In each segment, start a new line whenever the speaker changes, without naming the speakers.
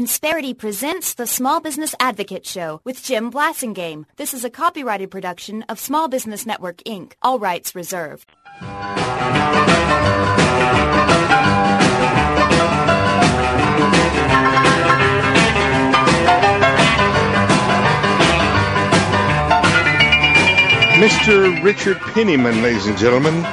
Insperity presents the Small Business Advocate Show with Jim Blasingame. This is a copyrighted production of Small Business Network, Inc., all rights reserved.
Mr. Richard Penniman, ladies and gentlemen.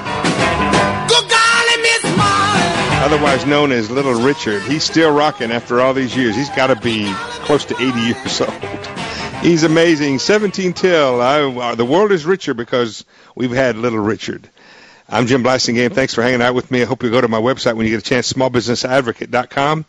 Otherwise known as Little Richard. He's still rocking after all these years. He's got to be close to 80 years old. He's amazing. 17 till. The world is richer because we've had Little Richard. I'm Jim Blasingame. Thanks for hanging out with me. I hope you go to my website when you get a chance, smallbusinessadvocate.com,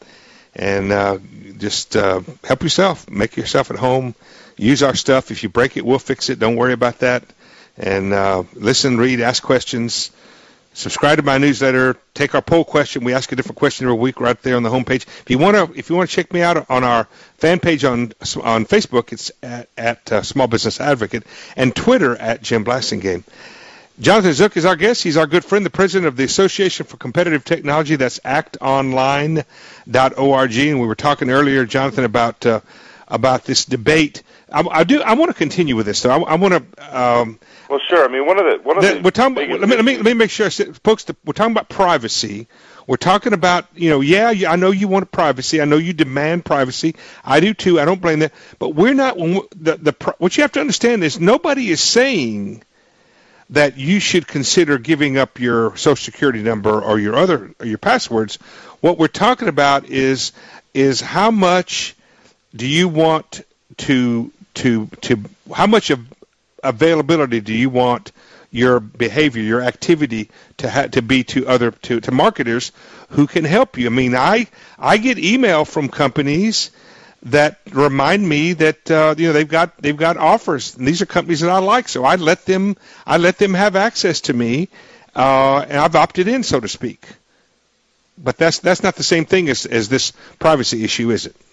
and just help yourself. Make yourself at home. Use our stuff. If you break it, we'll fix it. Don't worry about that. And listen, read, ask questions. Subscribe to my newsletter. Take our poll question. We ask a different question every week right there on the homepage. If you want to check me out on our fan page on Facebook, it's at Small Business Advocate, and Twitter at Jim Blasingame. Jonathan Zook is our guest. He's our good friend, the president of the Association for Competitive Technology. That's actonline.org. And we were talking earlier, Jonathan, about this debate. I want to continue with this, though. I want to.
Well, sure. I mean, one of the
we're talking. Let me make sure, folks. We're talking about privacy. We're talking about, I know you want privacy. I know you demand privacy. I do too. I don't blame that. But we're not. What you have to understand is nobody is saying that you should consider giving up your Social Security number or your passwords. What we're talking about is how much do you want to how much of availability do you want your behavior, your activity to be to marketers who can help you? I mean, I get email from companies that remind me that they've got offers, and these are companies that I like, so I let them have access to me, and I've opted in, so to speak. But that's not the same thing as this privacy issue, is it?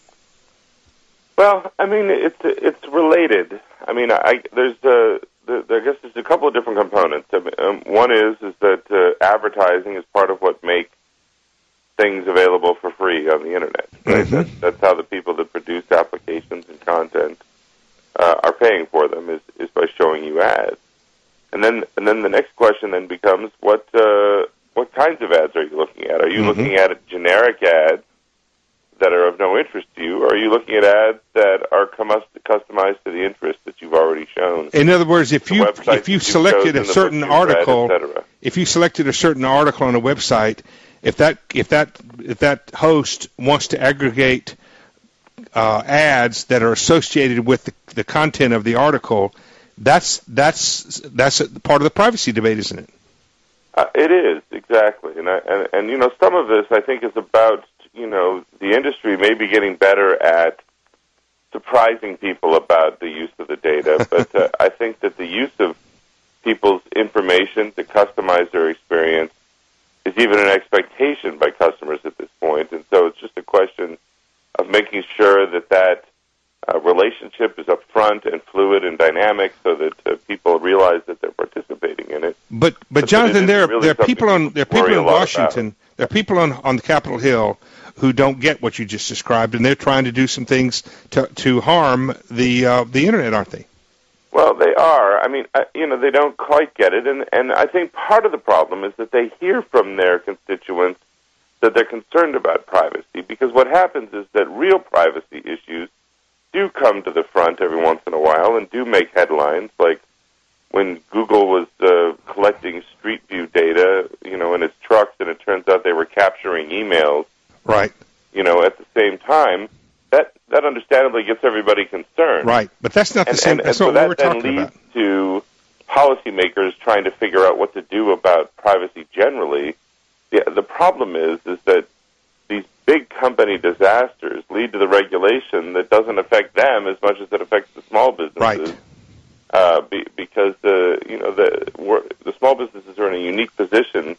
Well, I mean, it's related. I mean, I guess there's a couple of different components. One is that advertising is part of what makes things available for free on the internet. Right?
Mm-hmm.
That's how the people that produce applications and content are paying for them is by showing you ads. And then the next question then becomes what kinds of ads are you looking at? Are you looking at generic ads that are of no interest to you, or are you looking at ads that are customized to the interest that you've already shown?
In other words, if you selected a certain article, if you selected a certain article on a website, if that host wants to aggregate ads that are associated with the content of the article, that's a part of the privacy debate, isn't it?
It is, exactly, and some of this I think is about the industry may be getting better at surprising people about the use of the data, but I think that the use of people's information to customize their experience is even an expectation by customers at this point, and so it's just a question of making sure that relationship is upfront and fluid and dynamic, so that people realize that they're participating in it.
But Jonathan, there are people in Washington, there are people on Capitol Hill who don't get what you just described, and they're trying to do some things to harm the internet, aren't they?
Well, they are. I mean, they don't quite get it, and I think part of the problem is that they hear from their constituents that they're concerned about privacy, because what happens is that real privacy issues do come to the front every once in a while and do make headlines, like when Google was collecting Street View data, in its trucks, and it turns out they were capturing emails.
Right.
At the same time, that understandably gets everybody concerned.
Right, but that's not the same. That's not what we're talking about.
That then leads to policymakers trying to figure out what to do about privacy generally. The problem is that these big company disasters lead to the regulation that doesn't affect them as much as it affects the small businesses.
Right.
Because the small businesses are in a unique position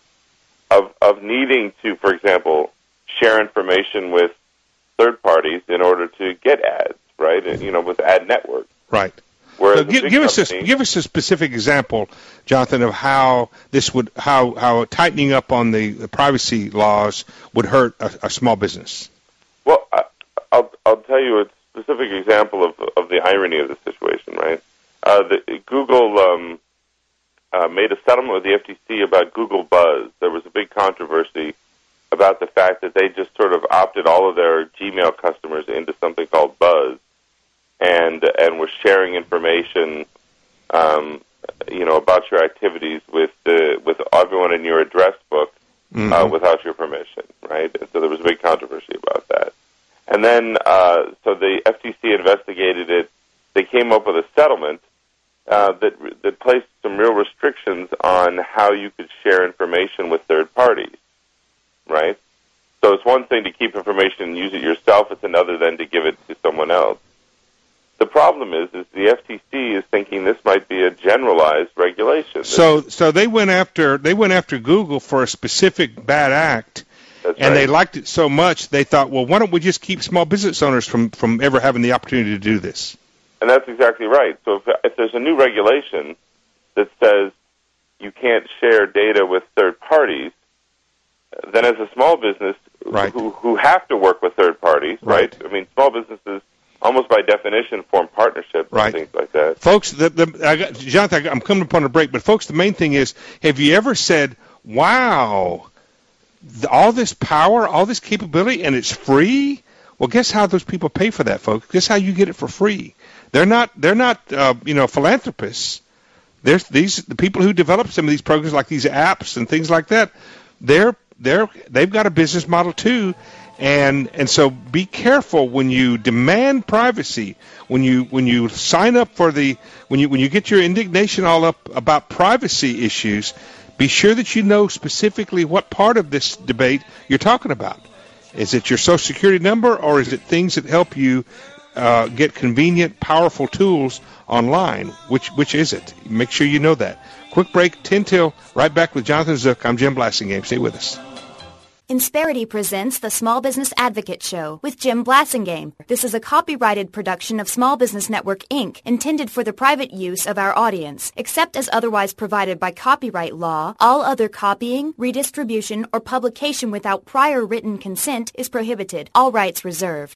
of needing to, for example, share information with third parties in order to get ads, right? With ad networks.
Right.
Whereas
so give us a specific example, Jonathan, of how how tightening up on the privacy laws would hurt a small business.
Well, tell you a specific example of the irony of the situation, right? Google made a settlement with the FTC about Google Buzz. There was a big controversy about the fact that they just sort of opted all of their Gmail customers into something called Buzz, and were sharing information, about your activities with everyone in your address book without your permission, right? And so there was a big controversy about that. And then, so the FTC investigated it. They came up with a settlement that placed some real restrictions on how you could share information with third parties, right? So it's one thing to keep information and use it yourself. It's another then to give it to someone else. The problem is the FTC is thinking this might be a generalized regulation.
So they went after Google for a specific bad act.
That's
and
right.
They liked it so much they thought, well, why don't we just keep small business owners from ever having the opportunity to do this?
And that's exactly right. So if there's a new regulation that says you can't share data with third parties, then as a small business
Right.
who have to work with third parties, right? I mean, small businesses almost by definition form partnerships
Right.
and things like that.
Folks, Jonathan, I'm coming upon a break, but folks, the main thing is, have you ever said, wow, all this power, all this capability, and it's free? Well, guess how those people pay for that, folks? Guess how you get it for free? They're not philanthropists. The people who develop some of these programs, like these apps and things like that, they've got a business model too, and so be careful when you demand privacy, when you sign up for when you get your indignation all up about privacy issues. Be sure that you know specifically what part of this debate you're talking about. Is it your Social Security number, or is it things that help you get convenient, powerful tools online? Which is it? Make sure you know that. Quick break, 10 till, right back with Jonathan Zook. I'm Jim Blassingame. Stay with us.
Insperity presents the Small Business Advocate Show with Jim Blassingame. This is a copyrighted production of Small Business Network, Inc., intended for the private use of our audience. Except as otherwise provided by copyright law, all other copying, redistribution, or publication without prior written consent is prohibited. All rights reserved.